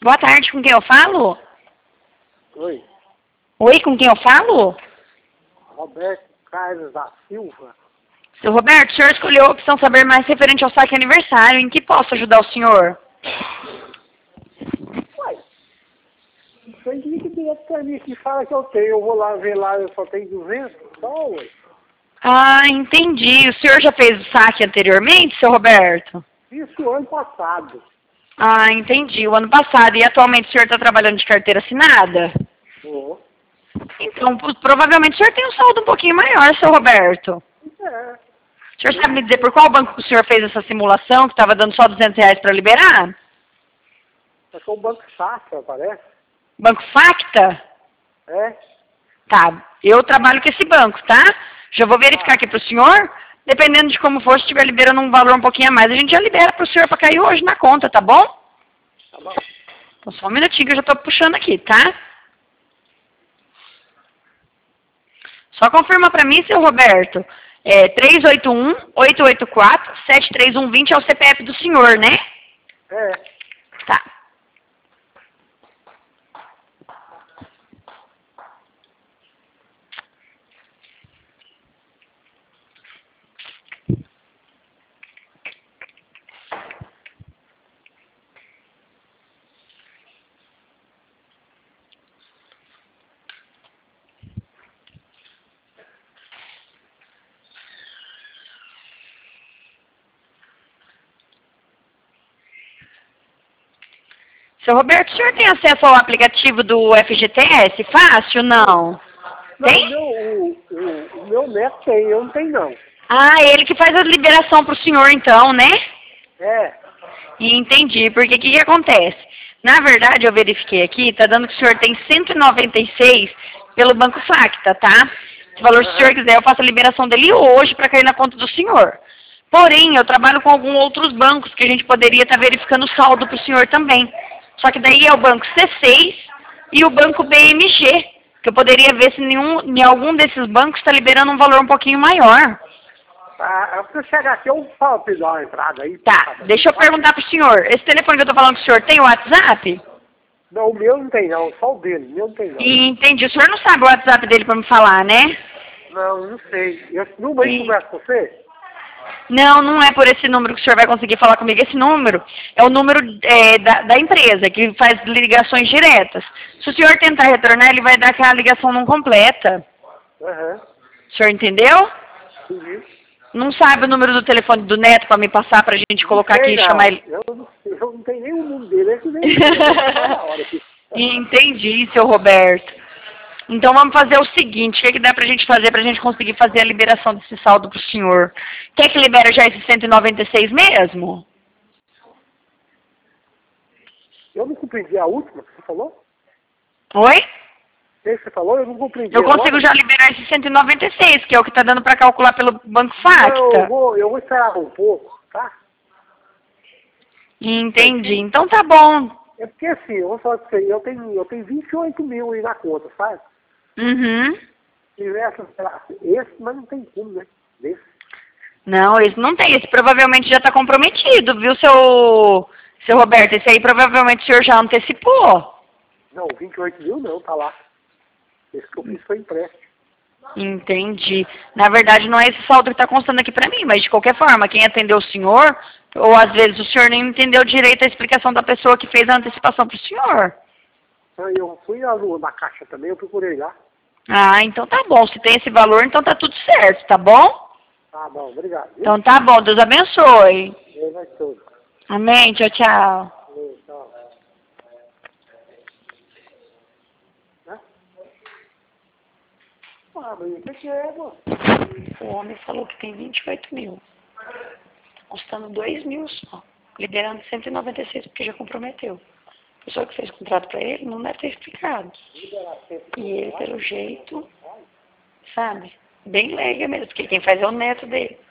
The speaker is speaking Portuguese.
Boa tarde, com quem eu falo? Oi, Oi, com quem eu falo? Roberto Carlos da Silva. Seu Roberto, o senhor escolheu a opção saber mais referente ao saque aniversário. Em que posso ajudar o senhor? Uai, isso aí liga direto pra mim que fala que eu tenho. Eu vou lá ver lá, eu só tenho 200 só, ué. Ah, entendi. O senhor já fez o saque anteriormente, seu Roberto? Isso ano passado. Ah, entendi. O ano passado. E atualmente o senhor está trabalhando de carteira assinada? Oh. Então, provavelmente o senhor tem um saldo um pouquinho maior, seu Roberto. É. O senhor sabe me dizer por qual banco que o senhor fez essa simulação, que estava dando só R$200 para liberar? É só o Banco Safra, parece. Banco Facta? É. Tá, eu trabalho com esse banco, tá? Já vou verificar aqui pro senhor. Dependendo de como for, se estiver liberando um valor um pouquinho a mais, a gente já libera pro senhor para cair hoje na conta, tá bom? Tá bom. Então só um minutinho que eu já tô puxando aqui, tá? Só confirma pra mim, seu Roberto. 381-884-73120 é o CPF do senhor, né? É. Tá. Seu Roberto, o senhor tem acesso ao aplicativo do FGTS? Fácil, não? Não, Tem? o meu neto tem, eu não tenho não. Ah, ele que faz a liberação pro senhor então, né? É. E entendi, porque o que acontece? Na verdade, eu verifiquei aqui, tá dando que o senhor tem 196 pelo Banco Facta, tá? Se valor, se o senhor quiser, eu faço a liberação dele hoje para cair na conta do senhor. Porém, eu trabalho com alguns outros bancos que a gente poderia estar verificando o saldo para o senhor também. Só que daí é o Banco C6 e o Banco BMG, que eu poderia ver se em algum desses bancos está liberando um valor um pouquinho maior. Ah, se eu chegar aqui, eu falo pra ele dar uma entrada aí. Tá, deixa eu perguntar pro senhor. Esse telefone que eu tô falando com o senhor tem o WhatsApp? Não, o meu não tem não, só o dele. O meu não tem não. Entendi. O senhor não sabe o WhatsApp dele pra me falar, né? Não, não sei. Esse número aí conversa com você? Não, não é por esse número que o senhor vai conseguir falar comigo. Esse número é o número da empresa, que faz ligações diretas. Se o senhor tentar retornar, ele vai dar que a ligação não completa. Aham. O senhor entendeu? Entendi. Não sabe o número do telefone do neto pra me passar pra gente colocar aqui e chamar ele? Eu não tenho nem o número dele, é que nem na hora aqui. Entendi, seu Roberto. Então vamos fazer o seguinte, o que dá pra gente fazer pra gente conseguir fazer a liberação desse saldo pro senhor? Quer que libera já esse 196 mesmo? Eu não compreendi a última que você falou? Oi? O que você falou? Eu não compreendi. Eu consigo já liberar esse 196, que é o que tá dando pra calcular pelo Banco Não, Facta. eu vou esperar um pouco, tá? Entendi, então tá bom. É porque assim, eu vou falar pra você, eu tenho 28 mil aí na conta, sabe? Uhum. Se tivesse, esse, mas não tem como, né? Desse. Não, esse não tem, esse provavelmente já tá comprometido, viu, seu Roberto? Esse aí provavelmente o senhor já antecipou. Não, 28 mil não, tá lá. Esse que eu fiz foi empréstimo. Entendi. Na verdade, não é esse saldo que está constando aqui para mim, mas de qualquer forma, quem atendeu o senhor, ou às vezes o senhor nem entendeu direito a explicação da pessoa que fez a antecipação para o senhor. Então, eu fui na caixa também, eu procurei lá. Ah, então tá bom. Se tem esse valor, então tá tudo certo, tá bom? Tá bom, obrigado. Viu? Então tá bom, Deus abençoe. Ele vai todo. Amém, tchau, tchau. Valeu, tchau. Né? Ah, mas o que é, mano? O homem falou que tem 28 mil. Tá custando 2 mil só. Liberando 196 porque já comprometeu. A pessoa que fez o contrato para ele não deve ter explicado. E ele, pelo jeito, sabe? Bem leiga mesmo, porque quem faz é o neto dele.